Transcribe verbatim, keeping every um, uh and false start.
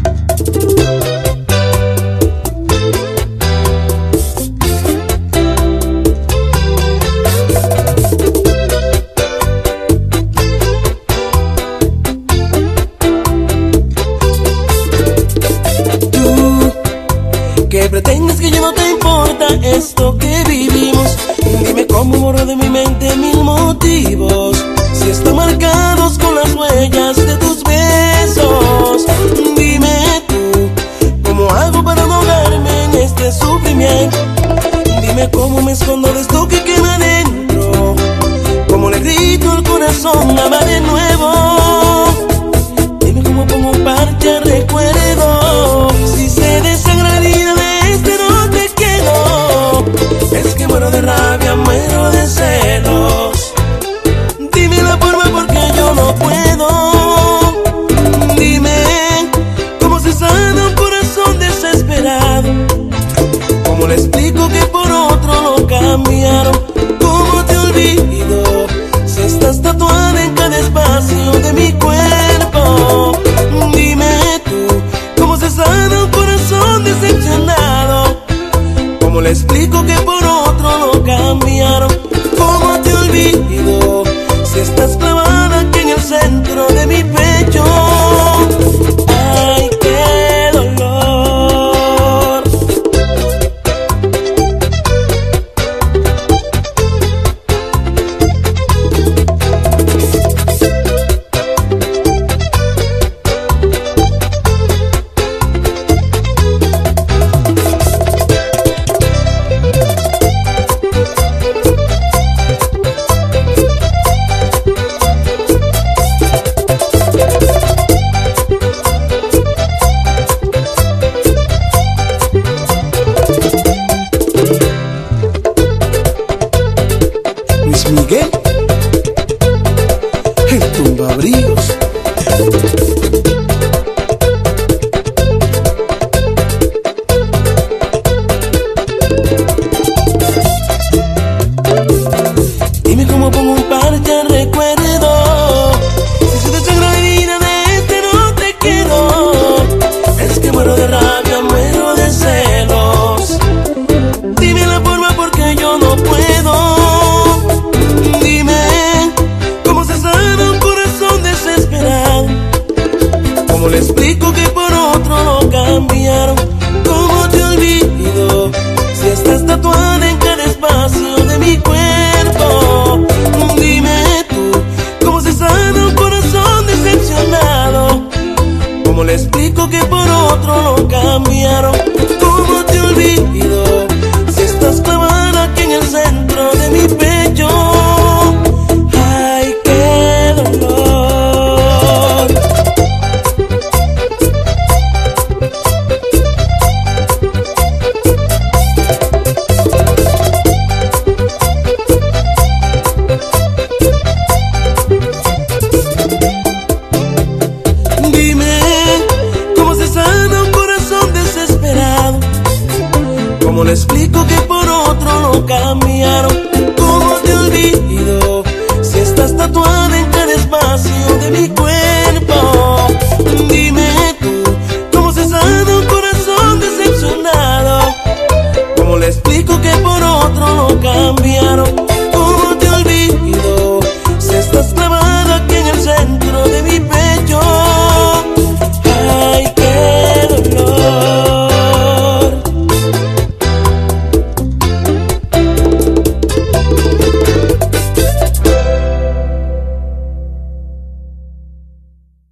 ¿Qué pretendes que ya no te importa esto que vivimos? Dime cómo borro de mi mente mil motivos, si están marcados con las huellas de tus besos. Dime tú, ¿cómo hago para no ahogarme en este sufrimiento? Dime cómo me escondo de esto que queda dentro, cómo le grito al corazón, ama de nuevo. Dime cómo pongo un parche al recuerdo, si se desangraría de este no te quiero. Es que muero de rabia, muero de celos. Dime la forma porque yo no puedo. Dime cómo se sana un corazón desesperado. ¿Cómo le explico que por otro lo cambiaron? ¿Cómo te olvido si estás tatuada en cada espacio de mi cuerpo? Dime tú, ¿cómo se sana un corazón decepcionado? ¿Cómo le explico que por otro lo cambiaron? ¿Cómo te olvido si estás clavada aquí en el centro de mi pecho? Ay, qué dolor. Luis Miguel, el tumbabrios. Dime cómo pongo un parche al recuerdo, si se desangra la herida de este no te quiero. Es que muero de rabia, muero de celos. Dime la forma porque yo no puedo. Dime cómo se sana un corazón desesperado. ¿Cómo le explico que por otro lo cambiaron? ¿Cómo te olvido si estás tatuada en cada espacio de mi cuerpo? Dime tú, ¿cómo se sana un corazón decepcionado? ¿Cómo le explico que por otro lo cambiaron? ¿Cómo te olvido si estás clavada aquí en el centro de mi pecho? Ay, qué dolor. Dime cómo se sana un corazón desesperado. ¿Cómo le explico que por otro lo cambio?